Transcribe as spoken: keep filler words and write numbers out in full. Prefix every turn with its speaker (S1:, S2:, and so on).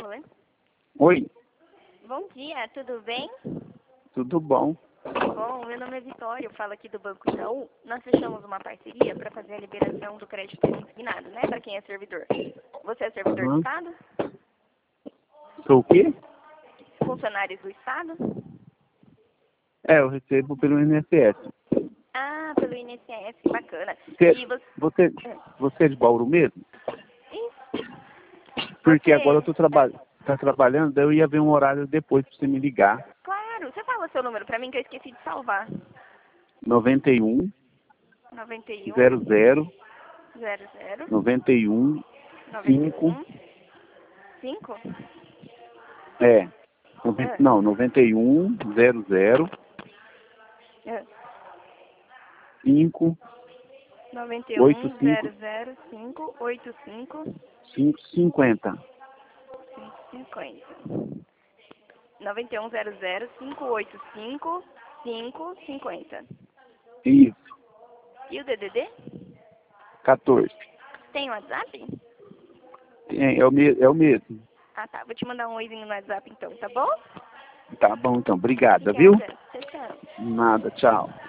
S1: Oi.
S2: Oi,
S1: Bom dia, tudo bem?
S2: tudo bom?
S1: Bom, meu nome é Vitória, eu falo aqui do Banco Itaú. Nós fechamos uma parceria para fazer a liberação do crédito consignado, né? Para quem é servidor. Você é servidor do
S2: Uhum.
S1: Estado?
S2: Sou o quê?
S1: Funcionários do Estado?
S2: É, eu recebo pelo I N S S.
S1: Ah, pelo I N S S, bacana.
S2: Você,
S1: E você...
S2: você, você é de Bauru mesmo?
S1: Isso.
S2: Porque
S1: Você...
S2: agora eu tô traba tá trabalhando, daí eu ia ver um horário depois pra você me ligar.
S1: Claro, você fala seu número para mim que eu esqueci de salvar.
S2: noventa e um,
S1: noventa e um,
S2: zero zero,
S1: zero zero,
S2: noventa e um,
S1: noventa e
S2: cinco,
S1: um, cinco?
S2: é, noventa
S1: É.
S2: não, noventa e um, zero zero,
S1: É.
S2: cinco,
S1: noventa e
S2: oito
S1: um,
S2: cinco,
S1: zero zero, cinco, oito cinco,
S2: cinco, cinquenta.
S1: cinco, cinquenta. noventa e um, zero zero, cinco, oito cinco, cinco, cinquenta.
S2: Isso,
S1: E o D D D?
S2: quatorze.
S1: Tem WhatsApp?
S2: É, é, o, me é o mesmo.
S1: Ah, tá. Vou te mandar um oizinho no WhatsApp então, tá bom?
S2: Tá bom, então. Obrigada, viu?
S1: Obrigada. Tchau, tchau.
S2: Nada, tchau.